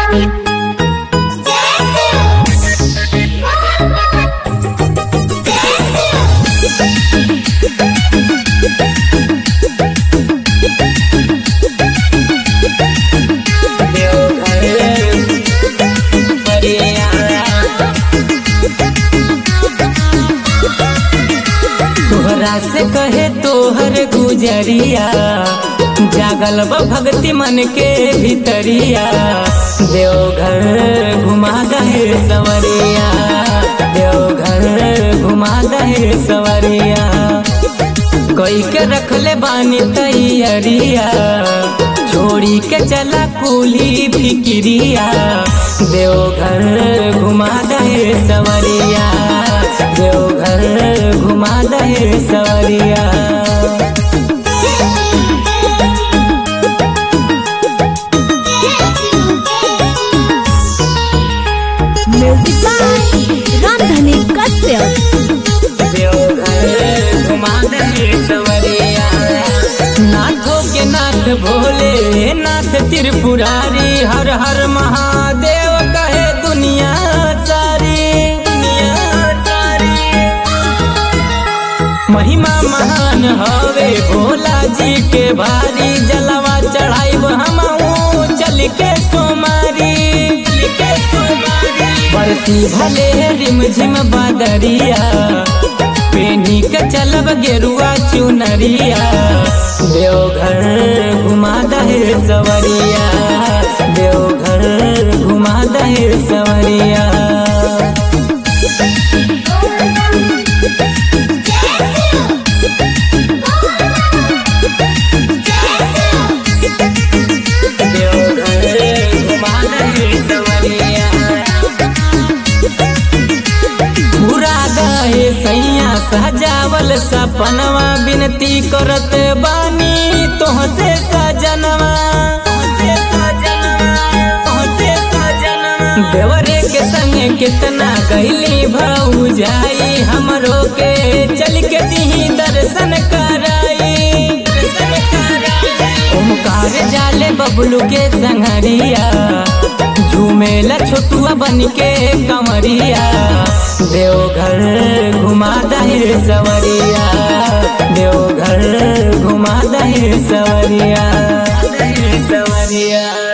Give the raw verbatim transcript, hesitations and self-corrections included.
तोहरा से कहे तोहर गुजरिया जागल बा भक्ति मन के भीतरिया। देवघर घुमा दहे सवरिया, देवघर घुमा दहे सवरिया। कोई के रखले बानी तैयारिया, छोड़ी के चला कुली फिकिरिया। देवघर घुमा दहे सवरिया, देवघर घुमा दहे सवरिया। Music by Ramdhani Kashyap. देवघर घुमा दहे सवरिया। नाथों के नाथ भोले नाथ त्रिपुरारी, हर हर महादेव कहे दुनिया सारी, दुनिया सारी। महिमा महान हवे भोला जी के भारी, जलवा चढ़ाइब हमहू चल के सोमारी, चल के सोमारी। बरसी भले रिमझिम बादरिया, पेनी के चलब गेरुआ चुनरिया। देवघर घुमा दहे सवरिया, देवघर घुमा दहे सवरिया। सैया सजावल सपनवा, बिनती करत बानी तोहसे सजनवा, तोहसे सजनवा, तोहसे सजनवा। देवरे के संगे कितना गईली भौजाई, हमरो के चल के दीही दर्शन कराई, दर्शन कराई। ओमकार जाले बबलू के संगरिया, झूमेला छोटुआ बन के कमरिया। देवघर घुमा दहे सवरिया, देवघर घुमा दहे सवरिया, सवरिया।